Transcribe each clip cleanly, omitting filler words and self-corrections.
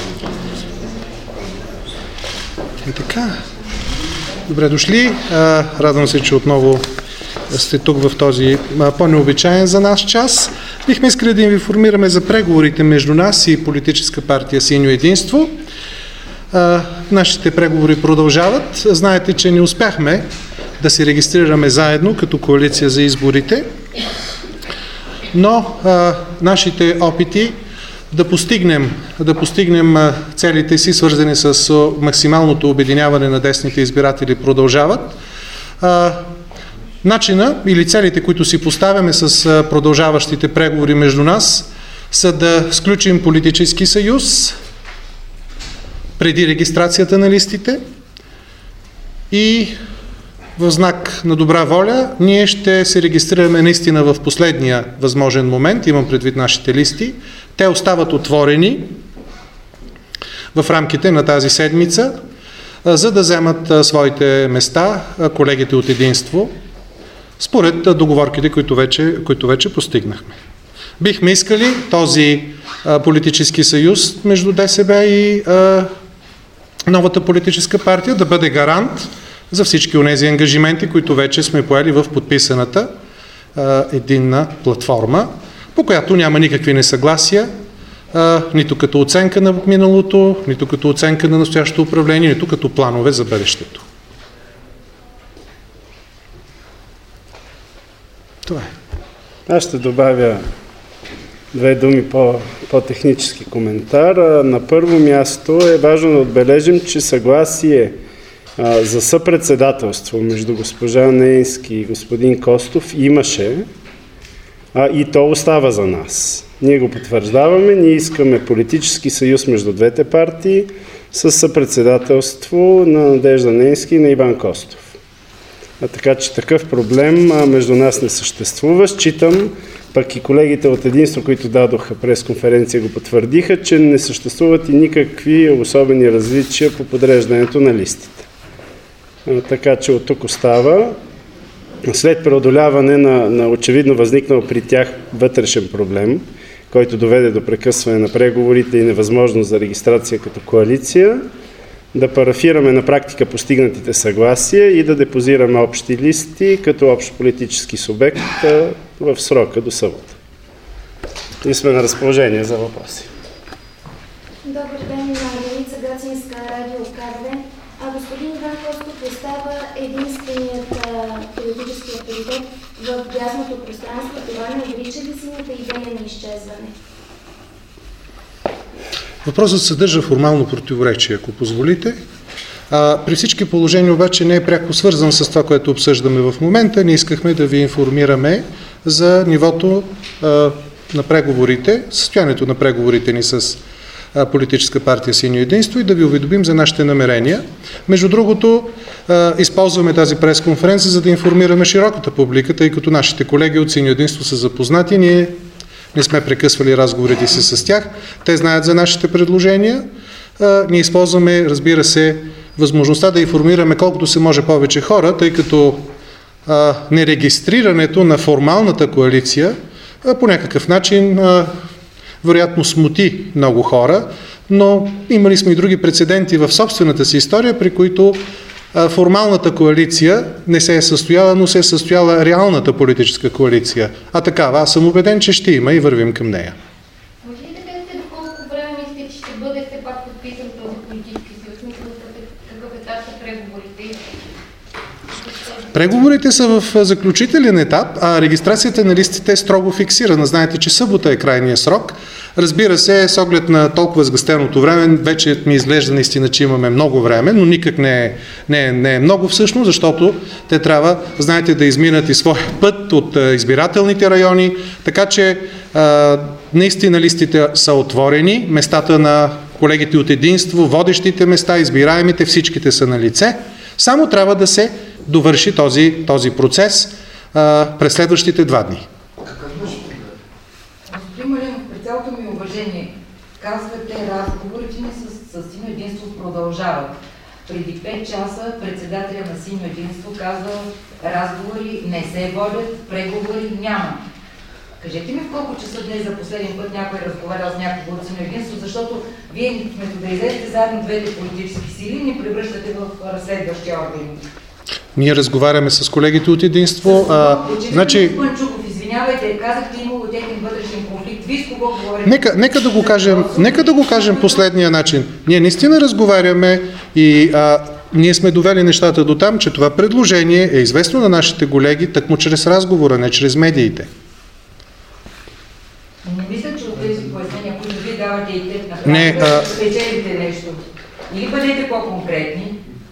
И така. Добре дошли. Радвам се, че отново сте тук в този по-необичаен за нас час. Бихме искали да ви информираме за преговорите между нас и политическа партия Синьо единство. Нашите преговори продължават. Знаете, че не успяхме да се регистрираме заедно като коалиция за изборите, но нашите опити да постигнем целите си, свързани с максималното обединяване на десните избиратели, продължават. Начина или целите, които си поставяме с продължаващите преговори между нас, са да сключим политически съюз преди регистрацията на листите и в знак на добра воля ние ще се регистрираме наистина в последния възможен момент, имам предвид нашите листи. Те остават отворени в рамките на тази седмица, за да вземат своите места колегите от Единство, според договорките, които вече постигнахме. Бихме искали този политически съюз между ДСБ и новата политическа партия да бъде гарант за всички онези ангажименти, които вече сме поели в подписаната единна платформа, по която няма никакви несъгласия, нито като оценка на миналото, нито като оценка на настоящото управление, нито като планове за бъдещето. Това е. Аз ще добавя две думи по-технически коментар. На първо място е важно да отбележим, че съгласие за съпредседателство между госпожа Нейнски и господин Костов имаше и то остава за нас. Ние го потвърждаваме, ние искаме политически съюз между двете партии с съпредседателство на Надежда Нейнски и на Иван Костов. Така че такъв проблем между нас не съществува. Считам, пък и колегите от Единство, които дадоха пресконференция, го потвърдиха, че не съществуват и никакви особени различия по подреждането на листите. Така че от тук остава. След преодоляване на очевидно възникнал при тях вътрешен проблем, който доведе до прекъсване на преговорите и невъзможност за регистрация като коалиция, да парафираме на практика постигнатите съгласия и да депозираме общи листи като общ политически субект в срока до събота. И сме на разположение за въпроси. Добър ден, Маргарица Гацинска, радио Карле. Господин Иван Костов остава единственият политически авторитет в дясното пространство. Това не отрича ли синята идея на изчезване? Въпросът съдържа формално противоречие, ако позволите. При всички положения обаче не е пряко свързан с това, което обсъждаме в момента. Ние искахме да ви информираме за нивото на преговорите, състоянието на преговорите ни с политическа партия Синьо единство и да ви уведомим за нашите намерения. Между другото, използваме тази пресконференция, за да информираме широката публика, тъй като нашите колеги от Синьо единство са запознати. Ние не сме прекъсвали разговорите си с тях. Те знаят за нашите предложения. Ние използваме, разбира се, възможността да информираме колкото се може повече хора, тъй като нерегистрирането на формалната коалиция по някакъв начин вероятно смути много хора, но имали сме и други прецеденти в собствената си история, при които формалната коалиция не се е състояла, но се е състояла реалната политическа коалиция. А такава, аз съм убеден, че ще има и вървим към нея. Може ли да кажете до колко време мислите, че ще бъде все пак подписан този политически съюз? Какъв етап са преговорите? Преговорите са в заключителен етап, а регистрацията на листите е строго фиксирана. Знаете, че събота е крайния срок. Разбира се, с оглед на толкова сгъстеното време, вече ми изглежда наистина, че имаме много време, но никак не е много всъщност, защото те трябва, знаете, да изминат и своя път от избирателните райони, така че наистина листите са отворени, местата на колегите от Единство, водещите места, избираемите, всичките са на лице. Само трябва да се довърши този процес през следващите 2 дни. Господин Малинов, при цялото ми уважение, казвате, разговорите ни с Синьо единство продължават. Преди 5 часа председателя на Синьо единство казва, разговори не се водят, преговори няма. Кажете ми в колко часа днес за последен път някой е разговарял с някого от Синьо единство, защото вие вместо да излезете заедно двете политически сили, ни превръщате в разследващи органи. Ние разговаряме с колегите от единство. Значи... Извинявайте, казахте, имало техен вътрешен конфликт. Вие с кого говорите? Нека да го кажем последния начин. Ние наистина разговаряме и ние сме довели нещата до там, че това предложение е известно на нашите колеги тъкмо чрез разговора, не чрез медиите. Не мисля, че от тези пояснения, които вие давате и те направо, спечелите нещо. Или бъдете по-конкретни.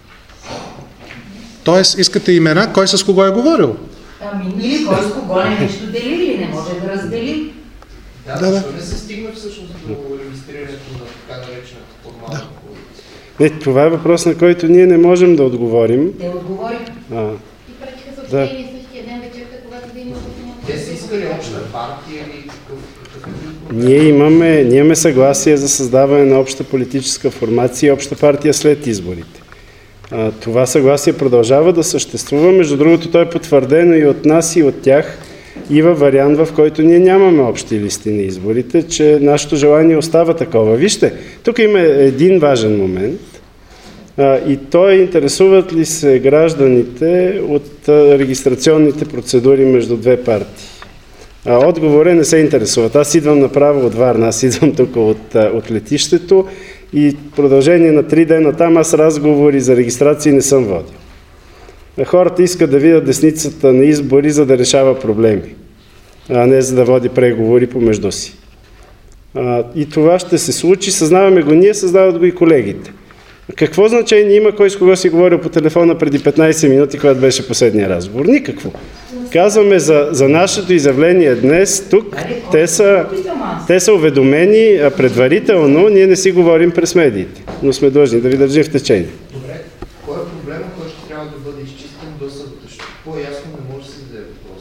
Тоест, искате имена, кой с кого е говорил? Или кой с кого нещо дели или не може да раздели. Защо не се стигна всъщност до регистрирането на така наречената формална коалиция? Това е въпрос, на който ние не можем да отговорим. Те отговориха. И пратиха съобщение същия ден вечерта, когато да има обяснение. Те са искали обща партия или какъв? Ние имаме съгласие за създаване на обща политическа формация и обща партия след изборите. Това съгласие продължава да съществува. Между другото, то е потвърдено и от нас, и от тях, и във вариант, в който ние нямаме общи листи на изборите, че нашето желание остава такова. Вижте, тук има един важен момент и то е: интересуват ли се гражданите от регистрационните процедури между две партии? Отговорът: не се интересуват. Аз идвам направо от Варна, аз идвам тук от летището и в продължение на 3 дена там аз разговори за регистрации не съм водил. Хората искат да видят десницата на избори, за да решава проблеми, а не за да води преговори помежду си. И това ще се случи, съзнаваме го ние, съзнават го и колегите. Какво значение има кой с кого си говорил по телефона преди 15 минути, когато беше последния разговор? Никакво. Казваме за нашето изявление днес, тук те са уведомени предварително, ние не си говорим през медиите, но сме длъжни да ви държим в течение. Добре, кой е проблема, който ще трябва да бъде изчистен до събота? Защото по-ясно не може да се зададе въпрос.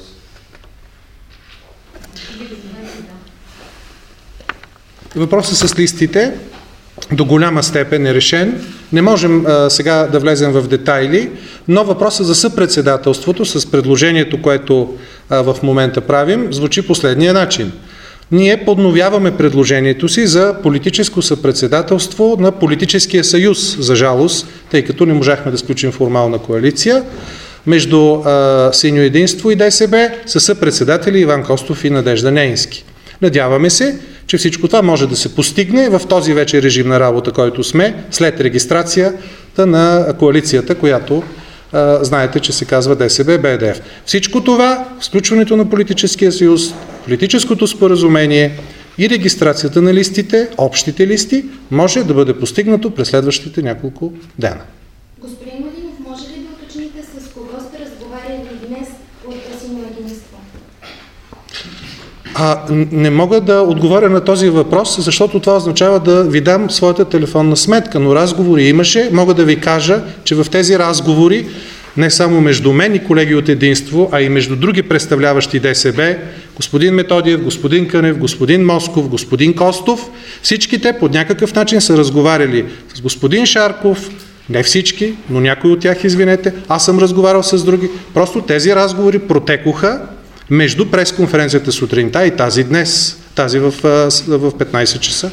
Въпросът с листите до голяма степен е решен. Не можем сега да влезем в детайли, но въпросът за съпредседателството с предложението, което в момента правим, звучи последния начин. Ние подновяваме предложението си за политическо съпредседателство на политическия съюз, за жалост, тъй като не можахме да сключим формална коалиция, между Синьо единство и ДСБ с съпредседатели Иван Костов и Надежда Нейнски. Надяваме се, че всичко това може да се постигне в този вече режим на работа, който сме, след регистрацията на коалицията, която знаете, че се казва ДСБ БДФ. Всичко това, включването на политическия съюз, политическото споразумение и регистрацията на листите, общите листи, може да бъде постигнато през следващите няколко дена. Господин Младинов, може ли да уточните с кого сте разговаряли днес от Синьо единство? Не мога да отговоря на този въпрос, защото това означава да ви дам своята телефонна сметка, но разговори имаше. Мога да ви кажа, че в тези разговори не само между мен и колеги от единство, а и между други представляващи ДСБ, господин Методиев, господин Кънев, господин Москов, господин Костов, всички те по някакъв начин са разговаряли с господин Шарков, не всички, но някои от тях, извинете, аз съм разговарял с други. Просто тези разговори протекоха между пресконференцията сутринта и тази днес, тази в 15 часа.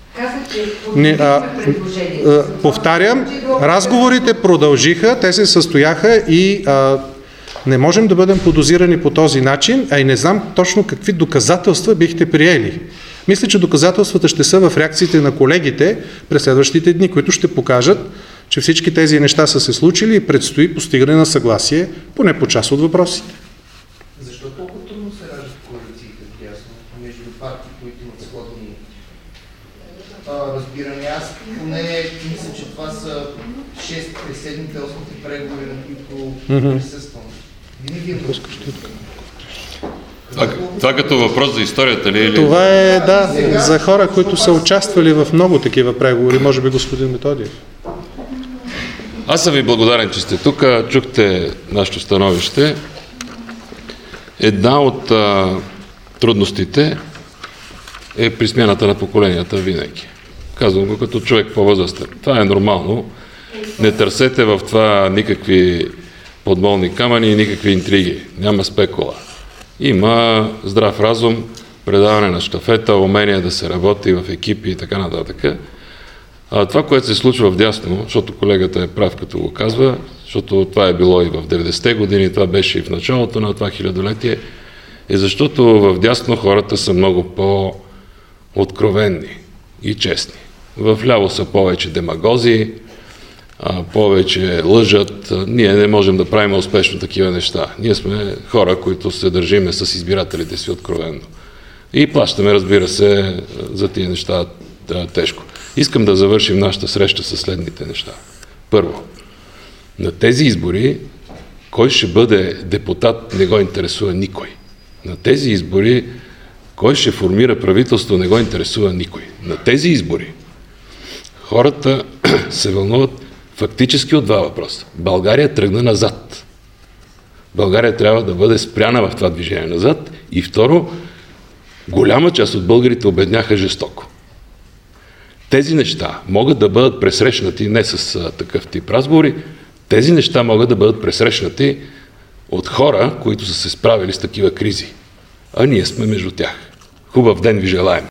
Повтарям, разговорите продължиха, те се състояха и не можем да бъдем подозирани по този начин, а и не знам точно какви доказателства бихте приели. Мисля, че доказателствата ще са в реакциите на колегите през следващите дни, които ще покажат, че всички тези неща са се случили и предстои постигане на съгласие, поне по част от въпросите. Защо толкова трудно се раждат коалициите ясно между партии, които имат сходни разбирания? Аз поне мисля, че това са 6 преседните 8-те преговори, на които присъствам. Винаги е това като въпрос за историята ли е? Това е, да, за хора, които са участвали в много такива преговори, може би господин Методиев. Аз съм ви благодарен, че сте тук, чухте нашето становище. Една от трудностите е при смяната на поколенията винаги. Казвам го като човек по-възрастен. Това е нормално. Не търсете в това никакви подмолни камъни и никакви интриги. Няма спекула. Има здрав разум, предаване на щафета, умение да се работи в екипи и така нататък. Това, което се случва вдясно, защото колегата е прав като го казва, защото това е било и в 90-те години, това беше и в началото на това хилядолетие, е защото вдясно хората са много по-откровенни и честни. Вляво са повече демагози, повече лъжат. Ние не можем да правим успешно такива неща. Ние сме хора, които се държиме с избирателите си откровенно. И плащаме, разбира се, за тия неща тежко. Искам да завършим нашата среща с следните неща. Първо, на тези избори кой ще бъде депутат не го интересува никой. На тези избори кой ще формира правителство не го интересува никой. На тези избори хората се вълнуват фактически от два въпроса. България тръгна назад. България трябва да бъде спряна в това движение назад. И второ, голяма част от българите обедняха жестоко. Тези неща могат да бъдат пресрещнати не с такъв тип разговори, тези неща могат да бъдат пресрещнати от хора, които са се справили с такива кризи. А ние сме между тях. Хубав ден ви желаем!